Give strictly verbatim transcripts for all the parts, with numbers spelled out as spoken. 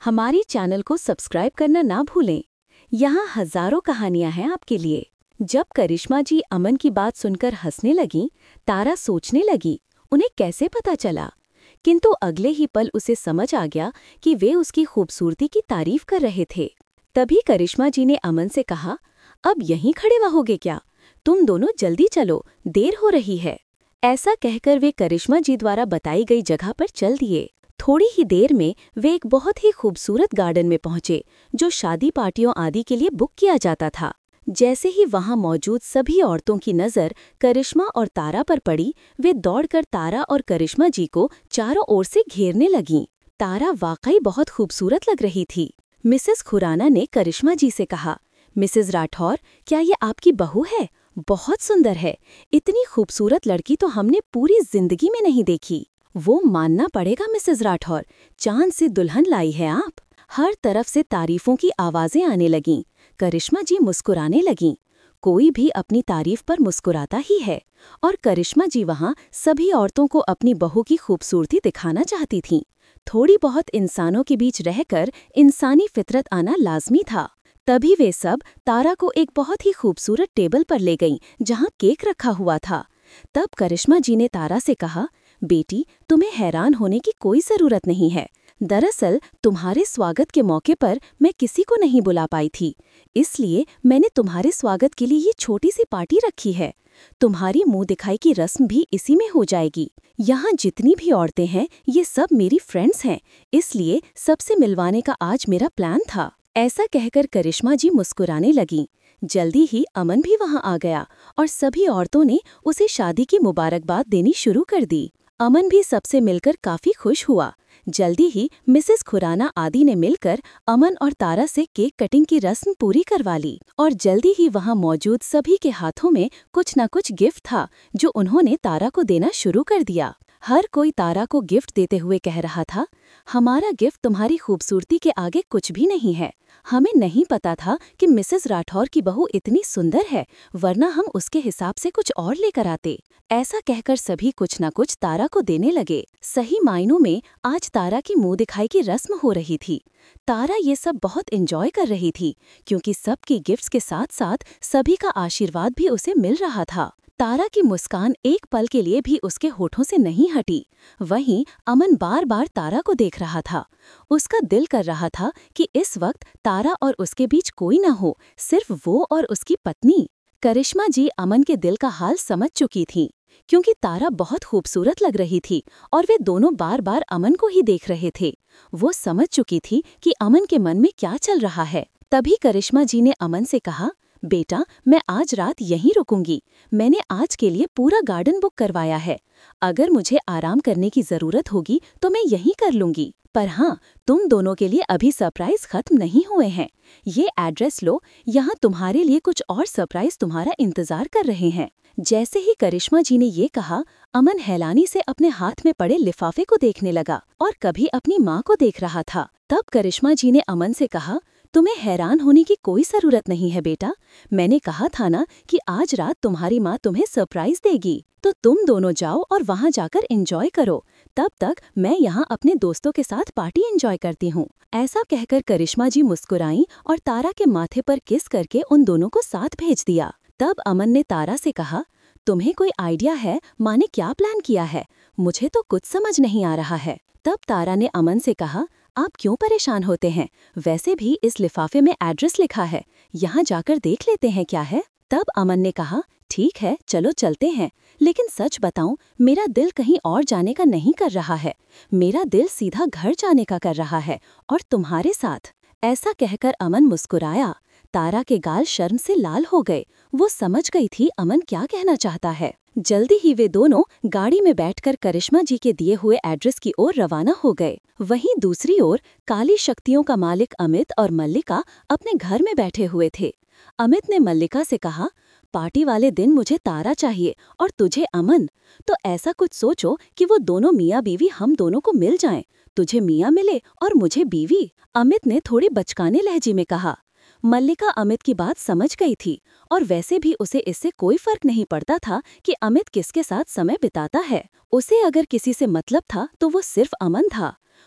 हमारी चैनल को सब्सक्राइब करना ना भूलें। यहाँ हजारों कहानियां हैं आपके लिए। जब करिश्मा जी अमन की बात सुनकर हंसने लगीं, तारा सोचने लगी उन्हें कैसे पता चला, किंतु अगले ही पल उसे समझ आ गया कि वे उसकी खूबसूरती की तारीफ कर रहे थे। तभी करिश्मा जी ने अमन से कहा, अब यहीं खड़े रहोगे क्या? तुम दोनों जल्दी चलो, देर हो रही है। ऐसा कहकर वे करिश्मा जी द्वारा बताई गई जगह पर चल दिए। थोड़ी ही देर में वे एक बहुत ही खूबसूरत गार्डन में पहुंचे, जो शादी पार्टियों आदि के लिए बुक किया जाता था। जैसे ही वहां मौजूद सभी औरतों की नज़र करिश्मा और तारा पर पड़ी, वे दौड़कर तारा और करिश्मा जी को चारों ओर से घेरने लगीं। तारा वाकई बहुत खूबसूरत लग रही थी। मिसेस खुराना ने करिश्मा जी से कहा, मिसेस राठौर, क्या ये आपकी बहू है? बहुत सुंदर है। इतनी खूबसूरत लड़की तो हमने पूरी जिंदगी में नहीं देखी। वो मानना पड़ेगा मिसेस राठौर, चांद से दुल्हन लाई है आप। हर तरफ से तारीफों की आवाजें आने लगीं। करिश्मा जी मुस्कुराने लगीं। कोई भी अपनी तारीफ पर मुस्कुराता ही है, और करिश्मा जी वहां सभी औरतों को अपनी बहू की खूबसूरती दिखाना चाहती थीं। थोड़ी बहुत इंसानों के बीच रहकर इंसानी फितरत आना लाजमी था। तभी वे सब तारा को एक बहुत ही खूबसूरत टेबल पर ले गईं, जहां केक रखा हुआ था। तब करिश्मा जी ने तारा से कहा, बेटी, तुम्हें हैरान होने की कोई ज़रूरत नहीं है। दरअसल तुम्हारे स्वागत के मौके पर मैं किसी को नहीं बुला पाई थी, इसलिए मैंने तुम्हारे स्वागत के लिए ये छोटी सी पार्टी रखी है। तुम्हारी मुंह दिखाई की रस्म भी इसी में हो जाएगी। यहाँ जितनी भी औरतें हैं, ये सब मेरी फ्रेंड्स हैं, इसलिए सबसे मिलवाने का आज मेरा प्लान था। ऐसा कहकर करिश्मा जी मुस्कुराने लगीं। जल्दी ही अमन भी वहां आ गया और सभी औरतों ने उसे शादी की मुबारकबाद देनी शुरू कर दी। अमन भी सबसे मिलकर काफी खुश हुआ। जल्दी ही मिसेस खुराना आदि ने मिलकर अमन और तारा से केक कटिंग की रस्म पूरी करवा ली, और जल्दी ही वहां मौजूद सभी के हाथों में कुछ न कुछ गिफ्ट था, जो उन्होंने तारा को देना शुरू कर दिया। हर कोई तारा को गिफ्ट देते हुए कह रहा था, हमारा गिफ्ट तुम्हारी खूबसूरती के आगे कुछ भी नहीं है। हमें नहीं पता था कि मिसेस राठौर की बहू इतनी सुंदर है, वरना हम उसके हिसाब से कुछ और लेकर आते। ऐसा कहकर सभी कुछ न कुछ तारा को देने लगे। सही मायनों में आज तारा की मुंह दिखाई की रस्म हो रही थी। तारा ये सब बहुत एंजॉय कर रही थी, क्योंकि सबकी गिफ्ट्स के साथ साथ सभी का आशीर्वाद भी उसे मिल रहा था। तारा की मुस्कान एक पल के लिए भी उसके होठों से नहीं हटी। वहीं अमन बार बार तारा को देख रहा था। उसका दिल कर रहा था कि इस वक्त तारा और उसके बीच कोई न हो, सिर्फ वो और उसकी पत्नी। करिश्मा जी अमन के दिल का हाल समझ चुकी थीं, क्योंकि तारा बहुत खूबसूरत लग रही थी और वे दोनों बार बार अमन को ही देख रहे थे। वो समझ चुकी थी कि अमन के मन में क्या चल रहा है। तभी करिश्मा जी ने अमन से कहा, बेटा, मैं आज रात यहीं रुकूंगी। मैंने आज के लिए पूरा गार्डन बुक करवाया है। अगर मुझे आराम करने की जरूरत होगी तो मैं यहीं कर लूंगी, पर हाँ, तुम दोनों के लिए अभी सरप्राइज खत्म नहीं हुए हैं। ये एड्रेस लो, यहाँ तुम्हारे लिए कुछ और सरप्राइज तुम्हारा इंतजार कर रहे हैं। जैसे ही करिश्मा जी ने ये कहा, अमन हैरानी से अपने हाथ में पड़े लिफाफे को देखने लगा और कभी अपनी माँ को देख रहा था। तब करिश्मा जी ने अमन से कहा, तुम्हें हैरान होने की कोई जरूरत नहीं है बेटा। मैंने कहा था ना कि आज रात तुम्हारी माँ तुम्हें सरप्राइज देगी, तो तुम दोनों जाओ और वहाँ जाकर एंजॉय करो। तब तक मैं यहाँ अपने दोस्तों के साथ पार्टी एंजॉय करती हूँ। ऐसा कहकर करिश्मा जी मुस्कुराईं और तारा के माथे पर किस करके उन दोनों को साथ भेज दिया। तब अमन ने तारा से कहा, तुम्हें कोई आइडिया है माँ ने क्या प्लान किया है? मुझे तो कुछ समझ नहीं आ रहा है। तब तारा ने अमन से कहा, आप क्यों परेशान होते हैं? वैसे भी इस लिफाफे में एड्रेस लिखा है, यहाँ जाकर देख लेते हैं क्या है। तब अमन ने कहा, ठीक है, चलो चलते हैं, लेकिन सच बताऊं, मेरा दिल कहीं और जाने का नहीं कर रहा है। मेरा दिल सीधा घर जाने का कर रहा है, और तुम्हारे साथ। ऐसा कहकर अमन मुस्कुराया। तारा के गाल शर्म से लाल हो गए। वो समझ गई थी अमन क्या कहना चाहता है। जल्दी ही वे दोनों गाड़ी में बैठकर करिश्मा जी के दिए हुए एड्रेस की ओर रवाना हो गए। वहीं दूसरी ओर काली शक्तियों का मालिक अमित और मल्लिका अपने घर में बैठे हुए थे। अमित ने मल्लिका से कहा, पार्टी वाले दिन मुझे तारा चाहिए और तुझे अमन। तो ऐसा कुछ सोचो कि वो दोनों मियाँ बीवी हम दोनों को मिल जाएं। तुझे मियाँ मिले और मुझे बीवी। अमित ने थोड़ी बचकाने लहजे में कहा। मल्लिका अमित की बात समझ गई थी, और वैसे भी उसे इससे कोई फर्क नहीं पड़ता था कि अमित किसके साथ समय बिताता है। उसे अगर किसी से मतलब था तो वो सिर्फ अमन था।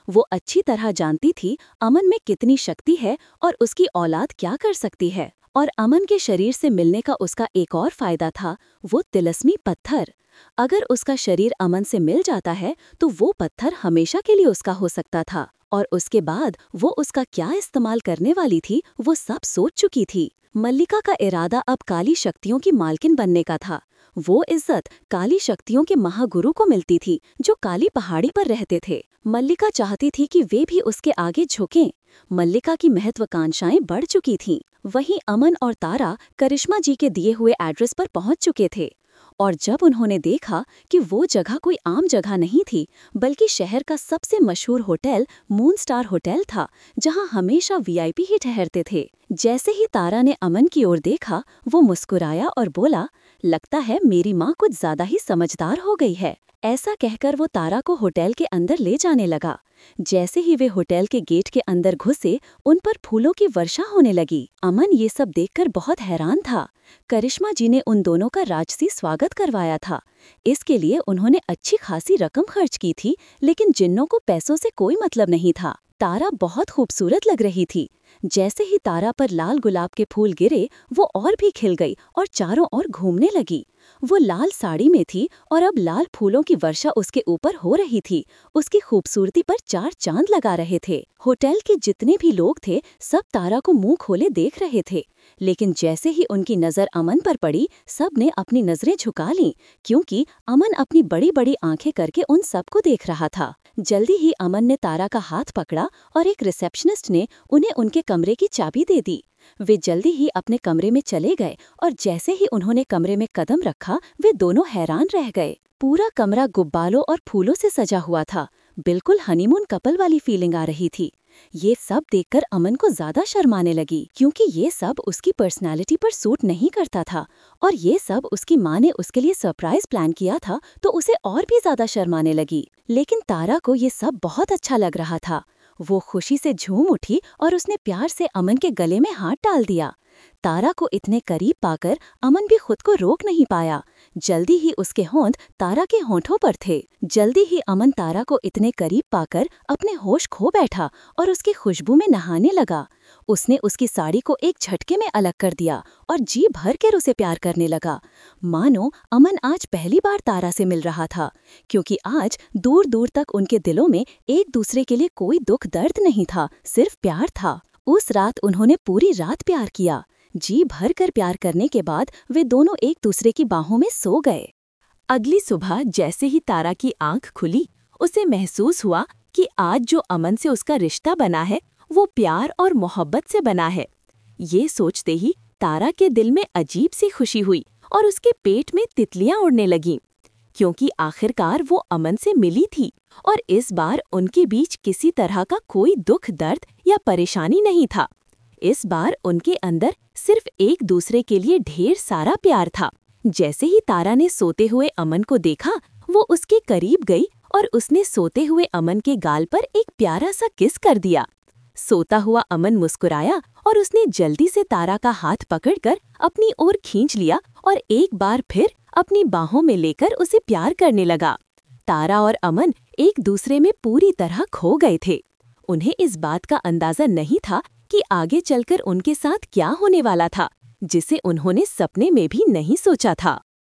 वो अच्छी तरह जानती थी अमन में कितनी शक्ति है और उसकी औलाद क्या कर सकती है। और अमन के शरीर से मिलने का उसका एक और फायदा था, वो तिलस्मी पत्थर। अगर उसका शरीर अमन से मिल जाता है तो वो पत्थर हमेशा के लिए उसका हो सकता था। और उसके बाद वो उसका क्या इस्तेमाल करने वाली थी वो सब सोच चुकी थी। मल्लिका का इरादा अब काली शक्तियों की मालकिन बनने का था। वो इज्जत काली शक्तियों के महागुरु को मिलती थी जो काली पहाड़ी पर रहते थे। मल्लिका चाहती थी कि वे भी उसके आगे झुकें। मल्लिका की महत्वाकांक्षाएं बढ़ चुकी थीं। वहीं अमन और तारा करिश्मा जी के दिए हुए एड्रेस पर पहुंच चुके थे। और जब उन्होंने देखा कि वो जगह कोई आम जगह नहीं थी, बल्कि शहर का सबसे मशहूर होटल मून स्टार होटल था, जहां हमेशा वीआईपी ही ठहरते थे। जैसे ही तारा ने अमन की ओर देखा, वो मुस्कुराया और बोला, लगता है मेरी माँ कुछ ज्यादा ही समझदार हो गई है। ऐसा कहकर वो तारा को होटल के अंदर ले जाने लगा। जैसे ही वे होटल के गेट के अंदर घुसे, उन पर फूलों की वर्षा होने लगी। अमन ये सब देखकर बहुत हैरान था। करिश्मा जी ने उन दोनों का राजसी स्वागत करवाया था। इसके लिए उन्होंने अच्छी खासी रकम खर्च की थी, लेकिन जिन्नों को पैसों से कोई मतलब नहीं था। तारा बहुत खूबसूरत लग रही थी। जैसे ही तारा पर लाल गुलाब के फूल गिरे, वो और भी खिल गई और चारों ओर घूमने लगी। वो लाल साड़ी में थी और अब लाल फूलों की वर्षा उसके ऊपर हो रही थी। उसकी खूबसूरती पर चार चांद लगा रहे थे। होटल के जितने भी लोग थे, सब तारा को मुंह खोले देख रहे थे। लेकिन जैसे ही उनकी नजर अमन पर पड़ी, सब ने अपनी नजरें झुका लीं, क्योंकि अमन अपनी बड़ी बड़ी आंखें करके उन सबको देख रहा था। जल्दी ही अमन ने तारा का हाथ पकड़ा और एक रिसेप्शनिस्ट ने उन्हें उनके कमरे की चाबी दे दी। वे जल्दी ही अपने कमरे में चले गए और जैसे ही उन्होंने कमरे में कदम रखा, वे दोनों हैरान रह गए। पूरा कमरा गुब्बारों और फूलों से सजा हुआ था। बिल्कुल हनीमून कपल वाली फीलिंग आ रही थी। ये सब देखकर अमन को ज्यादा शर्माने लगी, क्योंकि ये सब उसकी पर्सनालिटी पर सूट नहीं करता था। और ये सब उसकी माँ ने उसके लिए सरप्राइज प्लान किया था, तो उसे और भी ज्यादा शर्माने लगी। लेकिन तारा को ये सब बहुत अच्छा लग रहा था। वो खुशी से झूम उठी और उसने प्यार से अमन के गले में हाथ डाल दिया। तारा को इतने करीब पाकर अमन भी खुद को रोक नहीं पाया। जल्दी ही उसके होंठ तारा के होंठों पर थे। जल्दी ही अमन तारा को इतने करीब पाकर अपने होश खो बैठा और उसकी खुशबू में नहाने लगा। उसने उसकी साड़ी को एक झटके में अलग कर दिया और जी भर कर उसे प्यार करने लगा। मानो अमन आज पहली बार तारा से मिल रहा था, क्योंकि आज दूर दूर तक उनके दिलों में एक दूसरे के लिए कोई दुख दर्द नहीं था, सिर्फ प्यार था। उस रात उन्होंने पूरी रात प्यार किया। जी भर कर प्यार करने के बाद वे दोनों एक दूसरे की बाहों में सो गए। अगली सुबह जैसे ही तारा की आंख खुली, उसे महसूस हुआ कि आज जो अमन से उसका रिश्ता बना है, वो प्यार और मोहब्बत से बना है। ये सोचते ही तारा के दिल में अजीब सी खुशी हुई और उसके पेट में तितलियां उड़ने लगीं, क्योंकि आखिरकार वो अमन से मिली थी और इस बार उनके बीच किसी तरह का कोई दुख दर्द या परेशानी नहीं था। इस बार उनके अंदर सिर्फ एक दूसरे के लिए ढेर सारा प्यार था। जैसे ही तारा ने सोते हुए अमन को देखा, वो उसके करीब गई और उसने सोते हुए अमन के गाल पर एक प्यारा सा किस कर दिया। सोता हुआ अमन मुस्कुराया और उसने जल्दी से तारा का हाथ पकड़कर अपनी ओर खींच लिया और एक बार फिर अपनी बाहों में लेकर उसे प्यार करने लगा। तारा और अमन एक दूसरे में पूरी तरह खो गए थे। उन्हें इस बात का अंदाजा नहीं था कि आगे चलकर उनके साथ क्या होने वाला था, जिसे उन्होंने सपने में भी नहीं सोचा था।